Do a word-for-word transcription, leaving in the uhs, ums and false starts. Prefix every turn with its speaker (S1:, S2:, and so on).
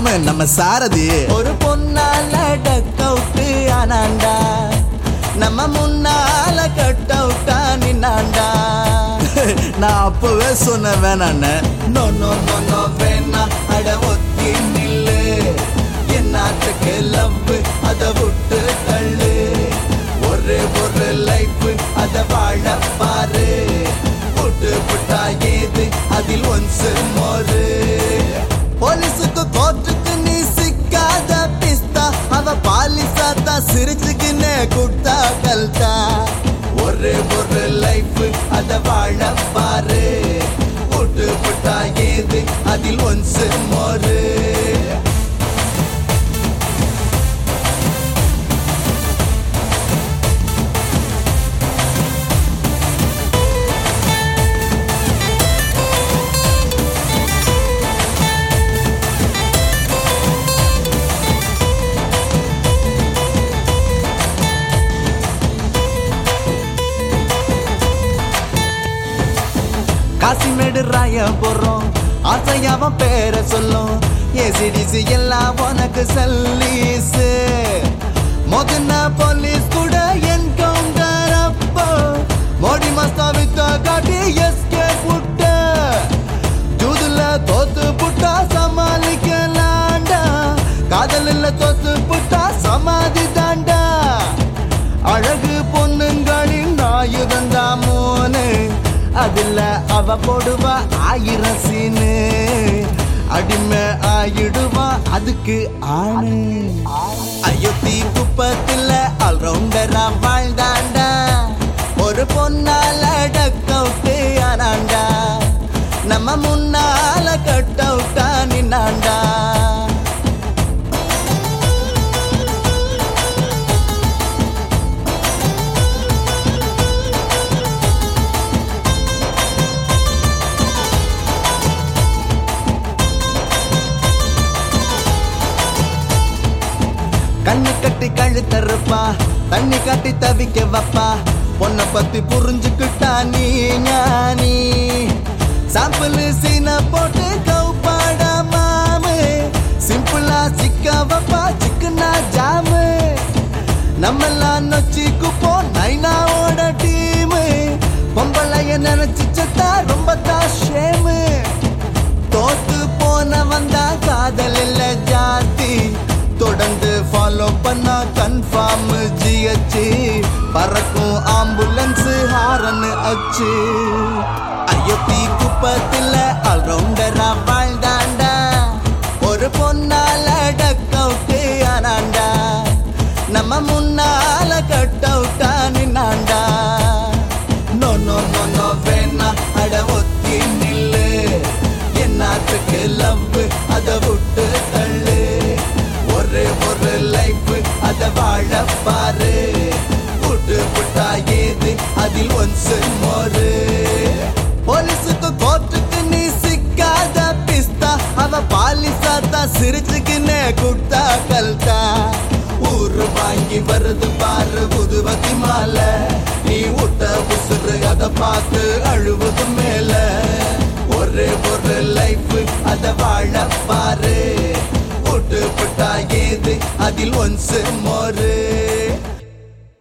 S1: Jam நம்ம சாரதி
S2: ஒரு பொன்னால duck out ஆனாண்டா, நம்ம முன்னால கட் அவுட்டா நின்னாண்டா.
S1: நான் அப்பவே சொன்ன வேணான்னு.
S2: நோ நோ நோ நோ வேணா, அட ஒத்தி நில்லு. என்னாத்துக்கு லவ் அத விட்டு தள்ளு. ஒரு ஒரு லைஃப் அத வாழ பாரு. புட்டு புட்டா ஏது அதில் ஒன்சு மோரு. போலீஸுக்கு கோர்ட்டுக்கு நீ சிக்காத பிஸ்தா, அவ பாலிசாத்தா சிரிச்சுக்குன்னு குட்டா கல்தா. ஒரு ஒரு லைஃப் அத வாழ பாரு. புட்டு புட்டா ஏது அதில் ஒன்சு மோரு. காசிமேடு ராய போறோம், ஆசையாவ பேர சொல்லும். ஏசிடிசி எல்லாம் உனக்கு சல்லீஸ். மொதன போலீஸ் கூட என்கவுண்டர் அப்போ மோடி மஸ்தா வித்த காட்டி எஸ்கே புட்ட. ஜூதுல தோத்து புட்டா சமாளிக்கலாண்டா, காதலில் தோத்து புட்டா சமாதி தாண்டா. அழகு பொண்ணுங்களின் ஆயுதந்தா மோனு, அதுல அவ போடுவா ஆயிரம் சீனு. அடிமை ஆயிடுவா அதுக்கு ஆணு. அயோத்தி குப்பத்துல ஆல்ரவுண்டரா வாழ்ந்தாண்டா, ஒரு பொன்னால டக் அவுட் ஆனாண்டா, நம்ம முன்னால கட் அவுட்டா நின்னாண்டா. கண்ணு கட்டி கழுத்தருப்பா, தண்ணி காட்டி தவிக்க வப்பா. பொண்ண பத்தி புரிஞ்சுக்கிட்டா நீ ஞானி. சாம்பிள் சீன போட்டு கவுப்பாடா மாமு, சிம்பிளா சிக்க வப்பா சிக்கனா ஜாமு. நம்மெல்லாம் நொச்சிக்கு போ நைனாவோட டீமு. பொம்பளைய நினைச்சு செத்தா ரொம்ப தான் ஷேமு. தோத்து போன வந்தா காதல் இல்ல ஜாதி, தொடர்ந்து ஃபாலோ பண்ணா கன்ஃபார்ம் ஜிஹெச். பறக்கும் ஆம்புலன்ஸ் ஹாரன் அச்சு. அயோத்தி குப்பத்துல ஆல்ரவுண்டரா வாழ்ந்தாண்டா, ஒரு பொன்னால டக் அவுட் ஆனாண்டா, நம்ம முன்னால கட் அவுட்டா நின்னாண்டா. நோ நோ நோ நோ வேணா, அட ஒத்தி நில்லு. என்னாத்துக்கு லவ் அத விட்டு தள்ளு. ஒரு ஒரு லைஃப் அத வாழ பாரு. புட்டு புட்டா ஏது அதில் ஒன்சு மோரு. போலீஸுக்கு கோர்ட்டுக்கு நீ சிக்காத பிஸ்தா, அவ பாலிசாத்தா சிரிச்சுக்குன்னு குட்டா கல்தா. ஊரு வாங்கி வருது பாரு புதுவதி மாலை, நீ விட்ட உசுறு அத பார்த்து அழுவது மேல. ஒரு ஒரு லைஃப் அத வாழ பாரு. புட்டு புட்டா ஏது அதில் ஒன்சு மோரு.